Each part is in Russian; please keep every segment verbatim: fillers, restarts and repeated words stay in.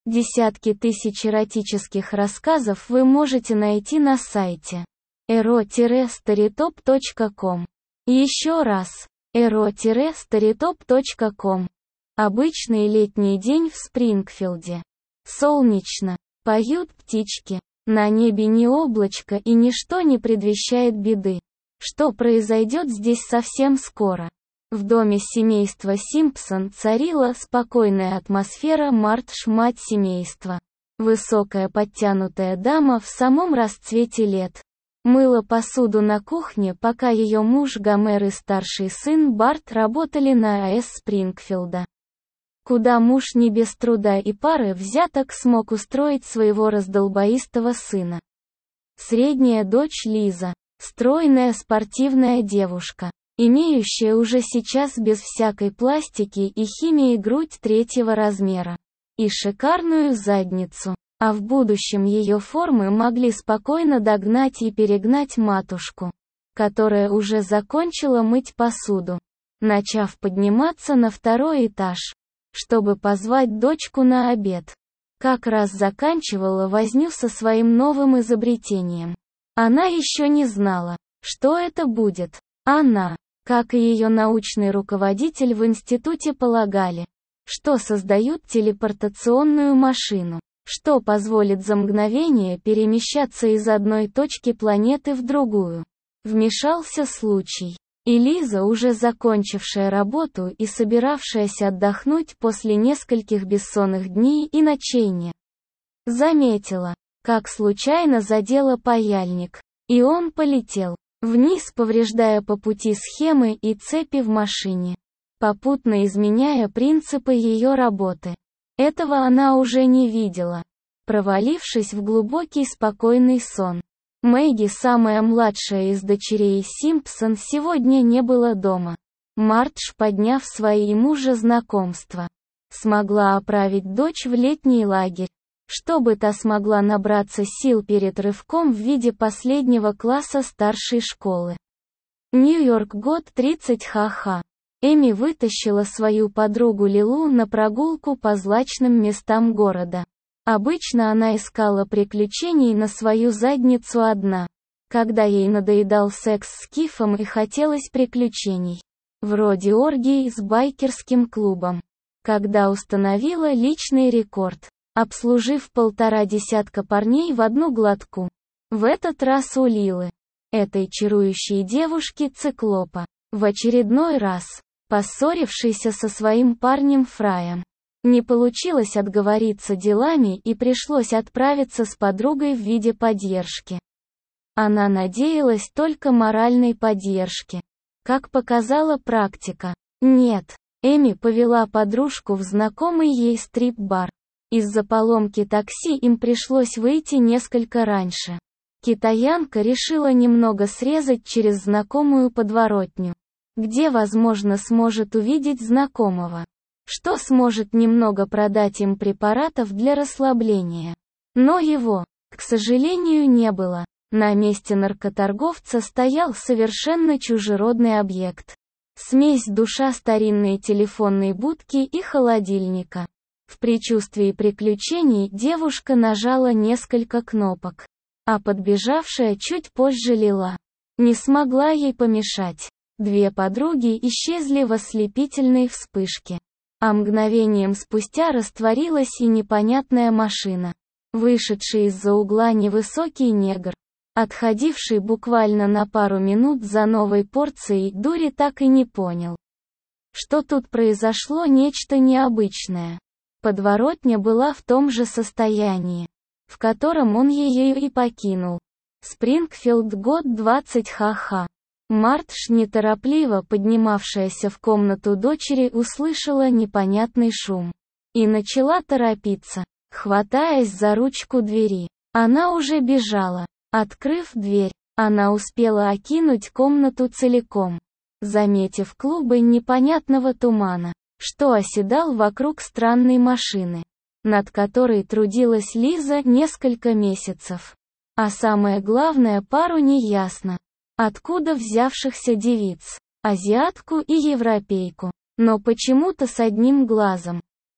Десятки тысяч эротических рассказов вы можете найти на сайте эро старитоп точка ком. Еще раз, эро старитоп точка ком. Обычный летний день в Спрингфилде. Солнечно, поют птички, на небе не облачко и ничто не предвещает беды. Что произойдет здесь совсем скоро? В доме семейства Симпсон царила спокойная атмосфера. Мартш, мать семейства, высокая подтянутая дама в самом расцвете лет, мыла посуду на кухне, пока ее муж Гомер и старший сын Барт работали на АЭС Спрингфилда, куда муж не без труда и пары взяток смог устроить своего раздолбаистого сына. Средняя дочь Лиза, стройная спортивная девушка, имеющая уже сейчас без всякой пластики и химии грудь третьего размера и шикарную задницу, а в будущем ее формы могли спокойно догнать и перегнать матушку, которая уже закончила мыть посуду, начав подниматься на второй этаж, чтобы позвать дочку на обед. Как раз заканчивала возню со своим новым изобретением. Она еще не знала, что это будет. Она, как и ее научный руководитель в институте, полагали, что создают телепортационную машину, что позволит за мгновение перемещаться из одной точки планеты в другую. Вмешался случай, и Лиза, уже закончившая работу и собиравшаяся отдохнуть после нескольких бессонных дней и ночей, не заметила, как случайно задела паяльник, и он полетел вниз, повреждая по пути схемы и цепи в машине, попутно изменяя принципы ее работы. Этого она уже не видела, провалившись в глубокий спокойный сон. Мэгги, самая младшая из дочерей Симпсон, сегодня не было дома. Мартш, подняв свои мужа знакомства, смогла отправить дочь в летний лагерь, чтобы та смогла набраться сил перед рывком в виде последнего класса старшей школы. Нью-Йорк, год тридцать. Ха-ха. Эми вытащила свою подругу Лилу на прогулку по злачным местам города. Обычно она искала приключений на свою задницу одна, когда ей надоедал секс с Кифом и хотелось приключений, вроде оргии с байкерским клубом. Когда установила личный рекорд, обслужив полтора десятка парней в одну глотку. В этот раз у Лилы, этой чарующей девушки-циклопа, в очередной раз, поссорившейся со своим парнем Фраем, не получилось отговориться делами и пришлось отправиться с подругой в виде поддержки. Она надеялась только моральной поддержки. Как показала практика, нет, Эми повела подружку в знакомый ей стрип-бар. Из-за поломки такси им пришлось выйти несколько раньше. Китаянка решила немного срезать через знакомую подворотню, где, возможно, сможет увидеть знакомого, что сможет немного продать им препаратов для расслабления. Но его, к сожалению, не было. На месте наркоторговца стоял совершенно чужеродный объект. Смесь душа старинной телефонной будки и холодильника. В предчувствии приключений девушка нажала несколько кнопок, а подбежавшая чуть позже Лила не смогла ей помешать. Две подруги исчезли в ослепительной вспышке, а мгновением спустя растворилась и непонятная машина. Вышедший из-за угла невысокий негр, отходивший буквально на пару минут за новой порцией дури, так и не понял, что тут произошло нечто необычное. Подворотня была в том же состоянии, в котором он ее и покинул. Спрингфилд, год двадцать. Ха-ха. Мартш, неторопливо поднимавшаяся в комнату дочери, услышала непонятный шум и начала торопиться, хватаясь за ручку двери. Она уже бежала. Открыв дверь, она успела окинуть комнату целиком, заметив клубы непонятного тумана, что оседал вокруг странной машины, над которой трудилась Лиза несколько месяцев. А самое главное, пару неясно откуда взявшихся девиц, азиатку и европейку, но почему-то с одним глазом.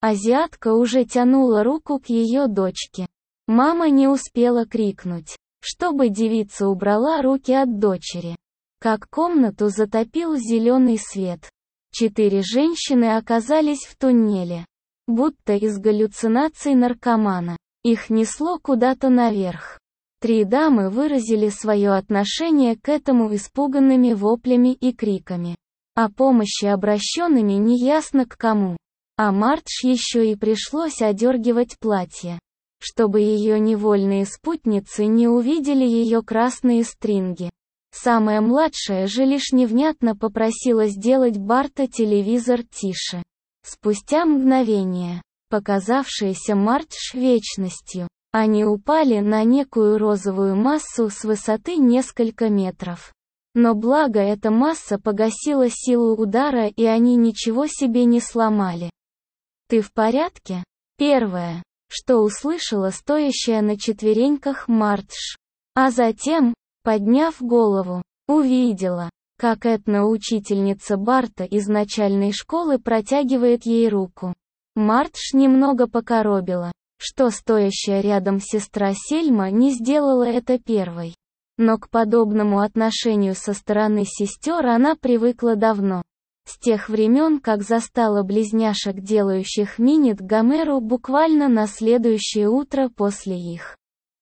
Азиатка уже тянула руку к ее дочке. Мама не успела крикнуть, чтобы девица убрала руки от дочери, как комнату затопил зеленый свет. Четыре женщины оказались в туннеле, будто из галлюцинаций наркомана. Их несло куда-то наверх. Три дамы выразили свое отношение к этому испуганными воплями и криками. О помощи обращенными неясно к кому. А Мардж еще и пришлось одергивать платье, чтобы ее невольные спутницы не увидели ее красные стринги. Самая младшая же лишь невнятно попросила сделать Барта телевизор тише. Спустя мгновение, показавшееся Мардж вечностью, они упали на некую розовую массу с высоты несколько метров. Но благо эта масса погасила силу удара, и они ничего себе не сломали. «Ты в порядке?» Первое, что услышала стоящая на четвереньках Мардж. А затем, подняв голову, увидела, как этно-учительница Барта из начальной школы протягивает ей руку. Мардж немного покоробила, что стоящая рядом сестра Сельма не сделала это первой. Но к подобному отношению со стороны сестер она привыкла давно. С тех времен, как застала близняшек, делающих минет Гомеру буквально на следующее утро после их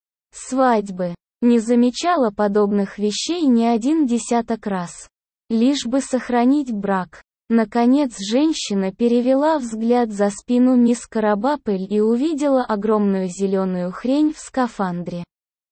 свадьбы. Не замечала подобных вещей ни один десяток раз. Лишь бы сохранить брак. Наконец женщина перевела взгляд за спину мисс Карабапель и увидела огромную зеленую хрень в скафандре,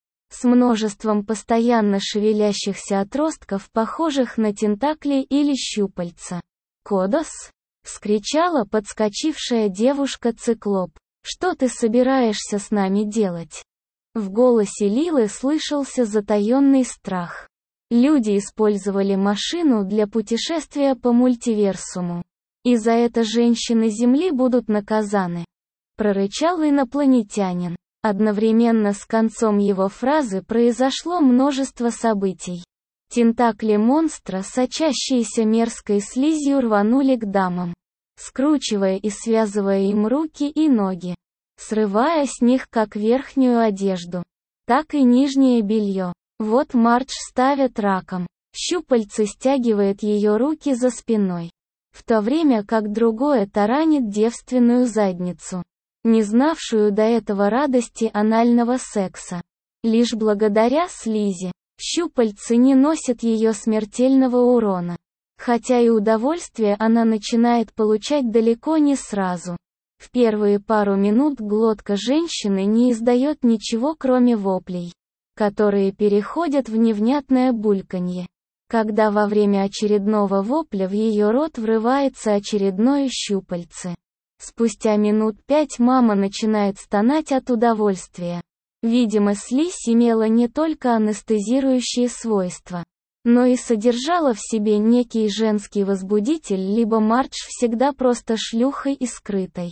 с множеством постоянно шевелящихся отростков, похожих на тентакли или щупальца. «Кодос?» — вскричала подскочившая девушка-циклоп. «Что ты собираешься с нами делать?» В голосе Лилы слышался затаенный страх. Люди использовали машину для путешествия по мультиверсуму. И за это женщины Земли будут наказаны. Прорычал инопланетянин. Одновременно с концом его фразы произошло множество событий. Тентакли монстра, сочащиеся мерзкой слизью, рванули к дамам, скручивая и связывая им руки и ноги, срывая с них как верхнюю одежду, так и нижнее белье. Вот Мардж ставит раком. Щупальце стягивает ее руки за спиной, в то время как другое таранит девственную задницу, не знавшую до этого радости анального секса. Лишь благодаря слизи, щупальцы не носят ее смертельного урона. Хотя и удовольствие она начинает получать далеко не сразу. В первые пару минут глотка женщины не издает ничего, кроме воплей, которые переходят в невнятное бульканье. Когда во время очередного вопля в ее рот врывается очередное щупальце. Спустя минут пять мама начинает стонать от удовольствия. Видимо, слизь имела не только анестезирующие свойства, но и содержала в себе некий женский возбудитель, либо Мардж всегда просто шлюхой и скрытой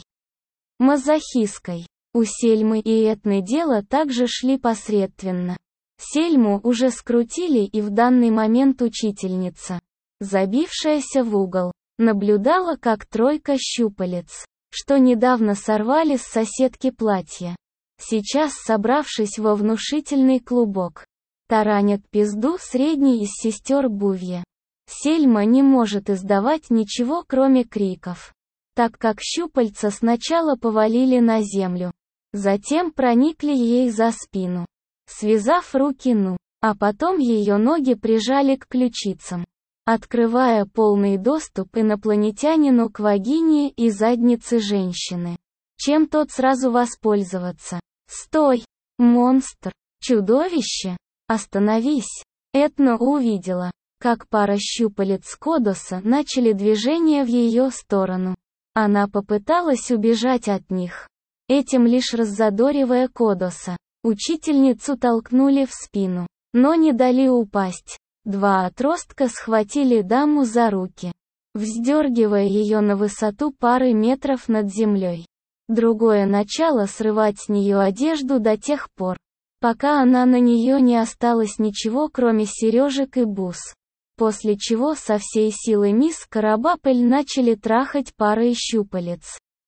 мазохисткой. У Сельмы и Этны дела также шли посредственно. Сельму уже скрутили, и в данный момент учительница, забившаяся в угол, наблюдала, как тройка щупалец, что недавно сорвали с соседки платье, сейчас, собравшись во внушительный клубок, таранят пизду средней из сестер Бувье. Сельма не может издавать ничего, кроме криков, так как щупальца сначала повалили на землю, затем проникли ей за спину, связав руки, ну, а потом ее ноги прижали к ключицам, открывая полный доступ инопланетянину к вагине и заднице женщины. Чем тот сразу воспользоваться? «Стой! Монстр! Чудовище! Остановись!» Этна увидела, как пара щупалец Кодоса начали движение в ее сторону. Она попыталась убежать от них, этим лишь раззадоривая Кодоса. Учительницу толкнули в спину, но не дали упасть. Два отростка схватили даму за руки, вздергивая ее на высоту пары метров над землей. Другое начало срывать с нее одежду до тех пор, пока она на нее не осталось ничего, кроме сережек и бус. После чего со всей силы мисс Карабапель начали трахать парой щупалец.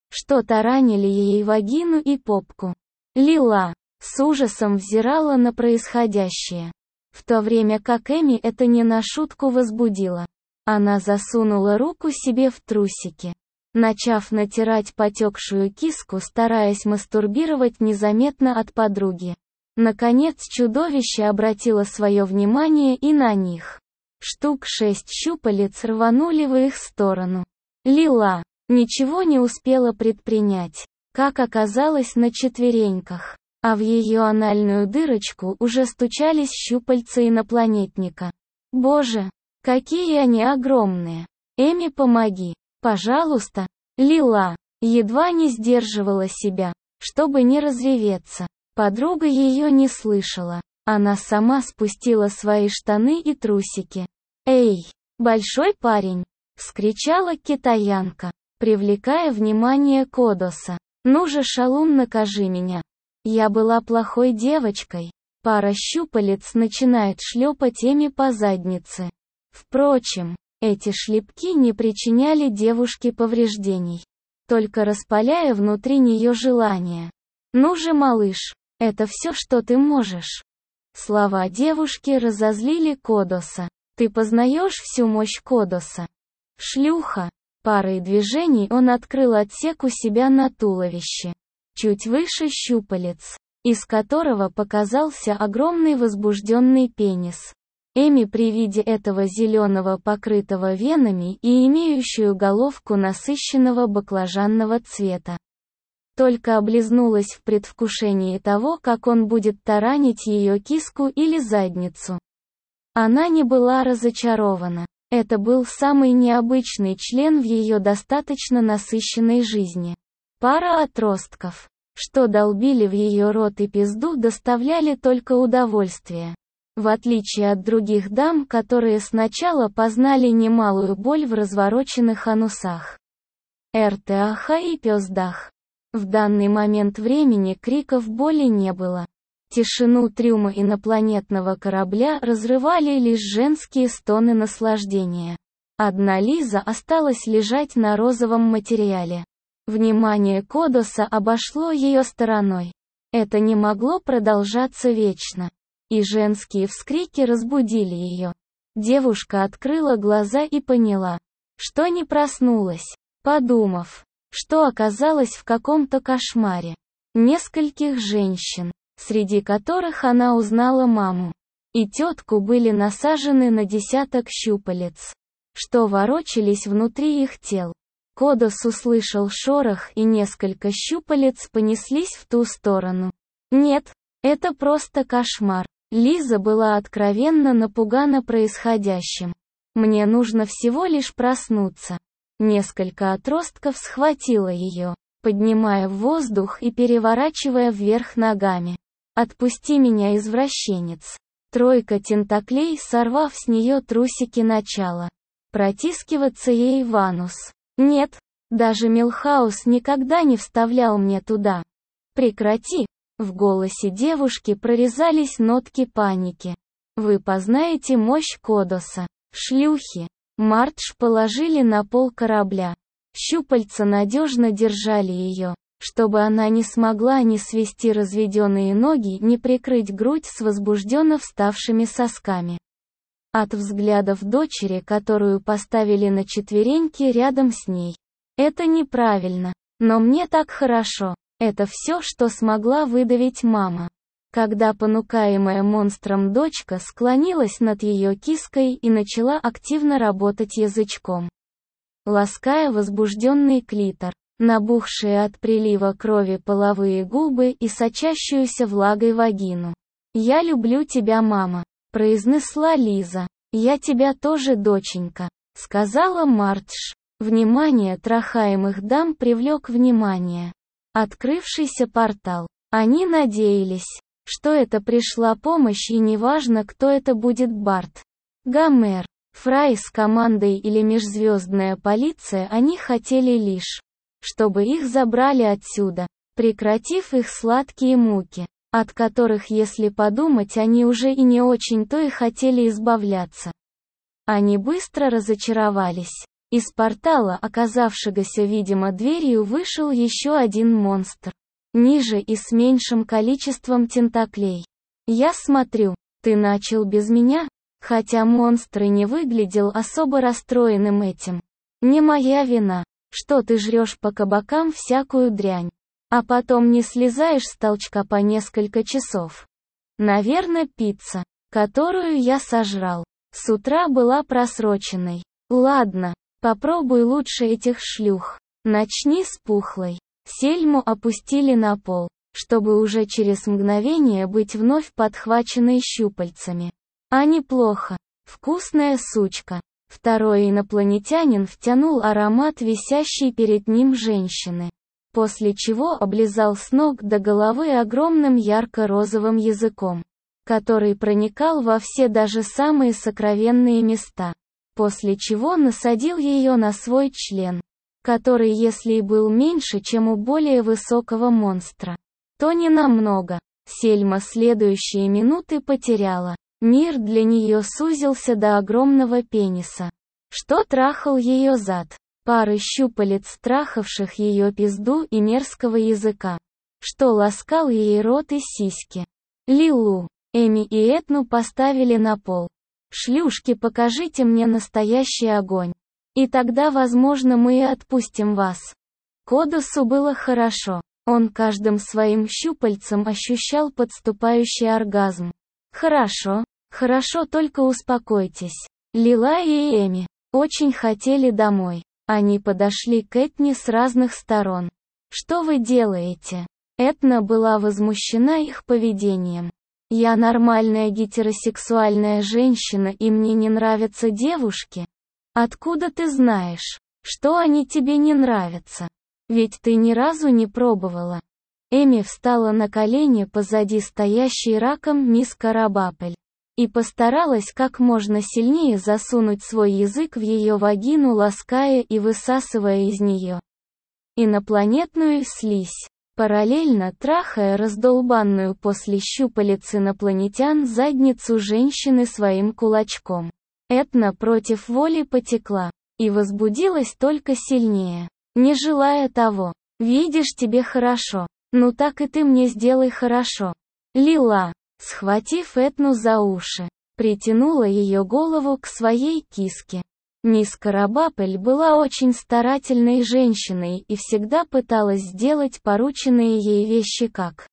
что таранили ей вагину и попку. Лила с ужасом взирала на происходящее, в то время как Эми это не на шутку возбудило. Она засунула руку себе в трусики, начав натирать потекшую киску, стараясь мастурбировать незаметно от подруги. Наконец чудовище обратило свое внимание и на них. Штук шесть щупалец рванули в их сторону. Лила ничего не успела предпринять, как оказалось на четвереньках, а в ее анальную дырочку уже стучались щупальца инопланетника. Боже, какие они огромные! Эми, помоги, пожалуйста! Лила едва не сдерживала себя, чтобы не разреветься. Подруга ее не слышала. Она сама спустила свои штаны и трусики. «Эй, большой парень!» — вскричала китаянка, привлекая внимание Кодоса. «Ну же, шалун, накажи меня! Я была плохой девочкой!» Пара щупалец начинает шлепать Эми по заднице. Впрочем, эти шлепки не причиняли девушке повреждений, только распаляя внутри нее желание. «Ну же, малыш, это все, что ты можешь!» Слова девушки разозлили Кодоса. «Ты познаешь всю мощь Кодоса? Шлюха!» Парой движений он открыл отсек у себя на туловище, чуть выше щупалец, из которого показался огромный возбужденный пенис. Эми при виде этого зеленого, покрытого венами и имеющую головку насыщенного баклажанного цвета, только облизнулась в предвкушении того, как он будет таранить ее киску или задницу. Она не была разочарована. Это был самый необычный член в ее достаточно насыщенной жизни. Пара отростков, что долбили в ее рот и пизду, доставляли только удовольствие. В отличие от других дам, которые сначала познали немалую боль в развороченных анусах. РТАХ и пёздах. В данный момент времени криков боли не было. Тишину трюма инопланетного корабля разрывали лишь женские стоны наслаждения. Одна Лиза осталась лежать на розовом материале. Внимание Кодоса обошло ее стороной. Это не могло продолжаться вечно. И женские вскрики разбудили ее. Девушка открыла глаза и поняла, что не проснулась, подумав, что оказалась в каком-то кошмаре. Нескольких женщин, среди которых она узнала маму и тетку, были насажены на десяток щупалец, что ворочались внутри их тел. Кодос услышал шорох, и несколько щупалец понеслись в ту сторону. Нет, это просто кошмар. Лиза была откровенно напугана происходящим. Мне нужно всего лишь проснуться. Несколько отростков схватило ее, поднимая в воздух и переворачивая вверх ногами. «Отпусти меня, извращенец!» Тройка тентаклей, сорвав с нее трусики, начала протискиваться ей в анус. «Нет, даже Милхаус никогда не вставлял мне туда!» «Прекрати!» В голосе девушки прорезались нотки паники. «Вы познаете мощь Кодоса, шлюхи!» Мардж положили на пол корабля. Щупальца надежно держали ее, чтобы она не смогла ни свести разведенные ноги, ни прикрыть грудь с возбужденно вставшими сосками. От взглядов дочери, которую поставили на четвереньки рядом с ней. «Это неправильно, но мне так хорошо». Это все, что смогла выдавить мама, когда понукаемая монстром дочка склонилась над ее киской и начала активно работать язычком, лаская возбужденный клитор, набухшие от прилива крови половые губы и сочащуюся влагой вагину. «Я люблю тебя, мама», — произнесла Лиза. «Я тебя тоже, доченька», — сказала Мардж. Внимание трахаемых дам привлек внимание открывшийся портал. Они надеялись, что это пришла помощь, и неважно, кто это будет: Барт, Гомер, Фрай с командой или межзвездная полиция, они хотели лишь, чтобы их забрали отсюда, прекратив их сладкие муки, от которых, если подумать, они уже и не очень-то и хотели избавляться. Они быстро разочаровались. Из портала, оказавшегося, видимо, дверью, вышел еще один монстр. Ниже и с меньшим количеством тентаклей. Я смотрю, ты начал без меня? Хотя монстр и не выглядел особо расстроенным этим. Не моя вина, что ты жрешь по кабакам всякую дрянь, а потом не слезаешь с толчка по несколько часов. Наверное, пицца, которую я сожрал, с утра была просроченной. Ладно, попробуй лучше этих шлюх. Начни с пухлой. Сельму опустили на пол, чтобы уже через мгновение быть вновь подхваченной щупальцами. А неплохо. Вкусная сучка. Второй инопланетянин втянул аромат висящей перед ним женщины, после чего облизал с ног до головы огромным ярко-розовым языком, который проникал во все, даже самые сокровенные места, после чего насадил ее на свой член, который, если и был меньше, чем у более высокого монстра, то не намного. Сельма следующие минуты потеряла. Мир для нее сузился до огромного пениса, что трахал ее зад, пары щупалец, трахавших ее пизду, и мерзкого языка, что ласкал ей рот и сиськи. Лилу, Эми и Этну поставили на пол. «Шлюшки, покажите мне настоящий огонь. И тогда, возможно, мы и отпустим вас». Кодосу было хорошо. Он каждым своим щупальцем ощущал подступающий оргазм. «Хорошо, хорошо, только успокойтесь». Лила и Эми очень хотели домой. Они подошли к Этне с разных сторон. «Что вы делаете?» Этна была возмущена их поведением. «Я нормальная гетеросексуальная женщина, и мне не нравятся девушки». «Откуда ты знаешь, что они тебе не нравятся? Ведь ты ни разу не пробовала». Эми встала на колени позади стоящей раком мисс Карабапель и постаралась как можно сильнее засунуть свой язык в ее вагину, лаская и высасывая из нее инопланетную слизь, параллельно трахая раздолбанную после щупалец инопланетян задницу женщины своим кулачком. Этна против воли потекла и возбудилась только сильнее, не желая того. «Видишь, тебе хорошо. Ну так и ты мне сделай хорошо». Лила, схватив Этну за уши, притянула ее голову к своей киске. Мисс Карабапель была очень старательной женщиной и всегда пыталась сделать порученные ей вещи как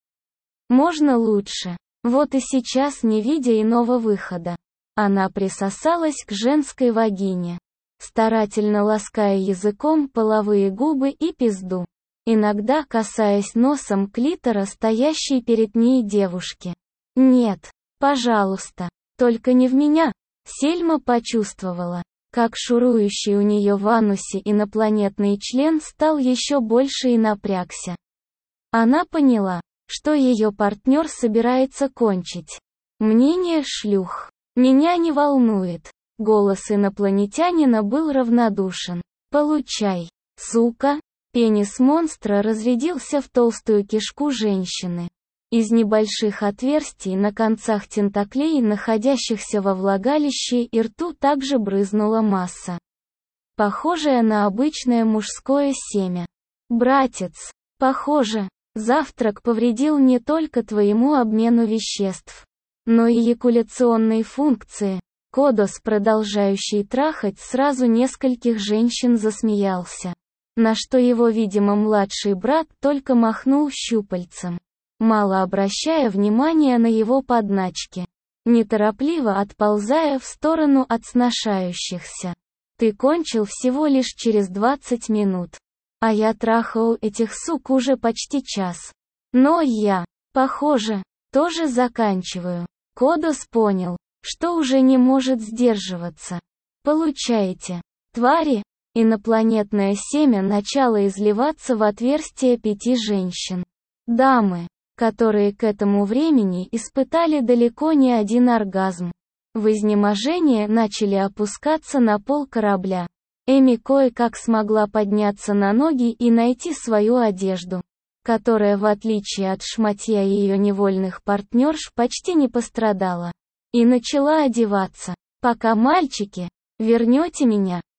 можно лучше. Вот и сейчас, не видя иного выхода, она присосалась к женской вагине, старательно лаская языком половые губы и пизду, иногда касаясь носом клитора стоящей перед ней девушки. «Нет, пожалуйста, только не в меня». Сельма почувствовала, как шурующий у нее в анусе инопланетный член стал еще больше и напрягся. Она поняла, что ее партнер собирается кончить. «Мнение шлюх меня не волнует». Голос инопланетянина был равнодушен. «Получай, сука». Пенис монстра разрядился в толстую кишку женщины. Из небольших отверстий на концах тентаклей, находящихся во влагалище и рту, также брызнула масса, похожая на обычное мужское семя. «Братец, похоже, завтрак повредил не только твоему обмену веществ, но и эякуляционной функции». Кодос, продолжающий трахать сразу нескольких женщин, засмеялся, на что его, видимо, младший брат только махнул щупальцем, мало обращая внимания на его подначки, неторопливо отползая в сторону от сношающихся. «Ты кончил всего лишь через двадцать минут, а я трахал этих сук уже почти час. Но я, похоже, тоже заканчиваю». Кодос понял, что уже не может сдерживаться. «Получаете, твари?» Инопланетное семя начало изливаться в отверстие пяти женщин. Дамы, которые к этому времени испытали далеко не один оргазм, в изнеможении начали опускаться на пол корабля. Эми кое-как смогла подняться на ноги и найти свою одежду, которая, в отличие от шматья ее невольных партнерш, почти не пострадала, и начала одеваться. «Пока, мальчики, вернете меня?»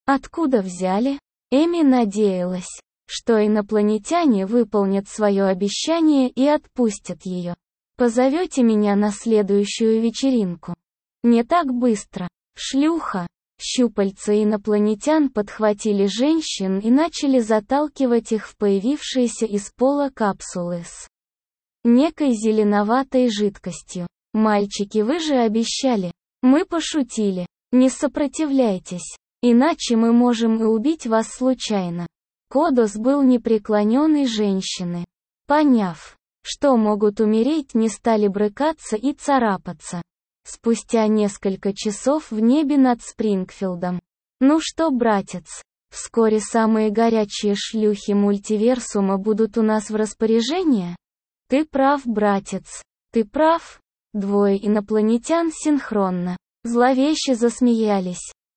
Откуда взяли? Эми надеялась, что инопланетяне выполнят свое обещание и отпустят ее. Позовете меня на следующую вечеринку? Не так быстро. Шлюха. Щупальца инопланетян подхватили женщин и начали заталкивать их в появившиеся из пола капсулы с некой зеленоватой жидкостью. Мальчики, вы же обещали. Мы пошутили. Не сопротивляйтесь. Иначе мы можем и убить вас случайно. Кодос был непреклоненной женщины. Поняв, что могут умереть, не стали брыкаться и царапаться. Спустя несколько часов в небе над Спрингфилдом. Ну что, братец, вскоре самые горячие шлюхи мультиверсума будут у нас в распоряжении? Ты прав, братец. Ты прав. Двое инопланетян синхронно, зловеще засмеялись.